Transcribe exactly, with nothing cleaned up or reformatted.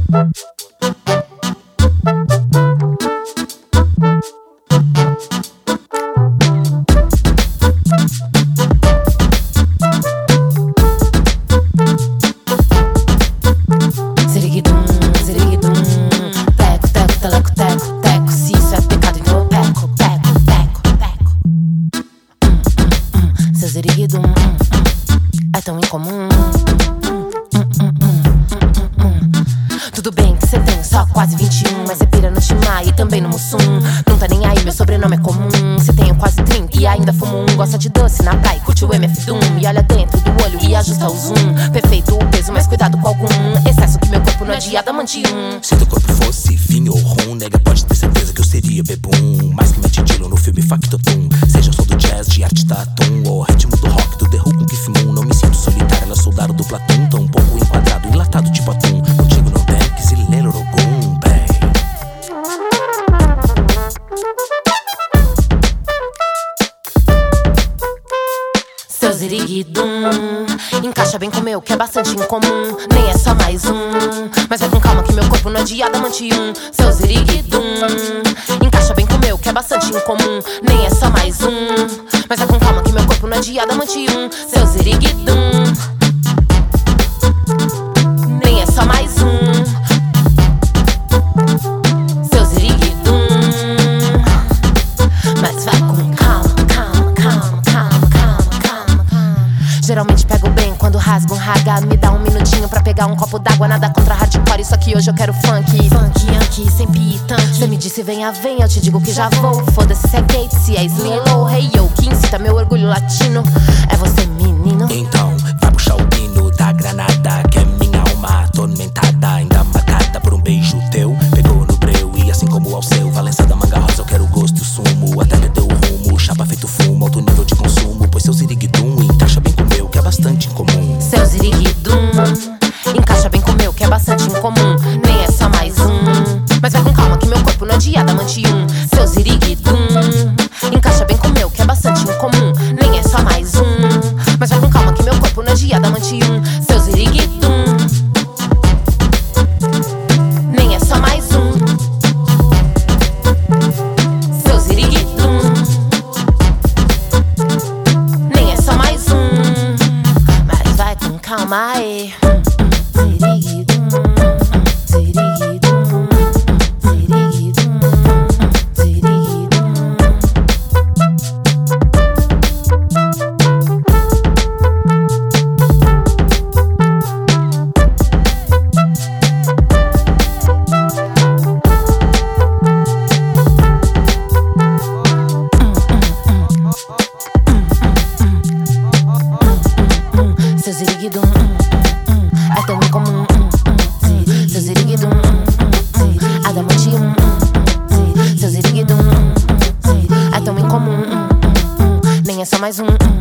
Ziriguidum, ziriguidum, teco, teco, teleco, teco, teco. Se isso é pecado, então eu peco, peco, peco, peco. Hum, hum, hum. Seu ziriguidum, hum, hum, é tão incomum. Hum, hum, hum, hum, hum, hum. Tudo bem que cê tem só quase vinte e um, mas cê pira no Timaya e também no Mussum. Não tá nem aí, meu sobrenome é comum. Cê tem quase trinta e ainda fumo um. Gosta de doce na praia, curte o M F Doom. E olha dentro do olho e ajusta o zoom. Perfeito o peso, mas cuidado com algum excesso, que meu corpo não é de adamantium. Se teu corpo fosse vinho ou rum, nega, pode ter certeza que eu seria bebum. Mais que Matt Dillon no filme Factotum. Seja o som do jazz, de arte da Atum, ou ritmo do rock, do The Who com Keith Moon. Não me sinto solitário, ela é soldado do Platum. Tão um pouco enquadrado, enlatado tipo atum. Contigo não tem que se lelo rogum, bem. Seu ziriguidum encaixa bem com o meu, que é bastante incomum. Nem é só mais um, mas vai com calma que meu corpo não é de adamantium. Seu ziriguidum encaixa bem com o meu, que é bastante incomum. Nem é só mais um, mas vai com calma que meu corpo não é de adamantium. Seu ziriguidum nem é só mais um. Seu ziriguidum, mas vai com calma, calma, calma, calma, calma, calma, calma. Geralmente pego bem quando rasgo um raga. Me dá um minutinho pra pegar um copo d'água. Nada contra hardcore, só que hoje eu quero funk. Funk, yankee, sem pitanque. Cê me disse venha, vem, eu te digo que já vou. Foda-se se é gate, se é slim low. Hey yo, que incita meu orgulho latino é você, menino. Então, vai puxar o pino da granada, que é minha alma atormentada, ainda marcada por um beijo teu. Pegou no breu e assim como ao seu, Valença da manga rosa, eu quero o gosto e o sumo. Até perdeu o rumo, chapa feito fumo, alto nível de consumo. Pois seu ziriguidum encaixa bem com o meu, que é bastante incomum. Seu ziriguidum encaixa bem com o meu, que é bastante incomum. Nem é só mais um, mas vai com calma que meu corpo não é de adamantium. Seu ziriguidum encaixa bem com o meu, que é bastante incomum. Nem é só mais um, mas vai com calma que meu corpo não é de adamantium. Seu ziriguidum nem é só mais um. Seu ziriguidum nem é só mais um, mas vai com calma aí. Ziriguidum, ziriguidum, ziriguidum, ziriguidum. Seu ziriguidum é tão incomum. Seu ziriguidum adamantium. Seu ziriguidum é tão incomum. Nem é só mais um.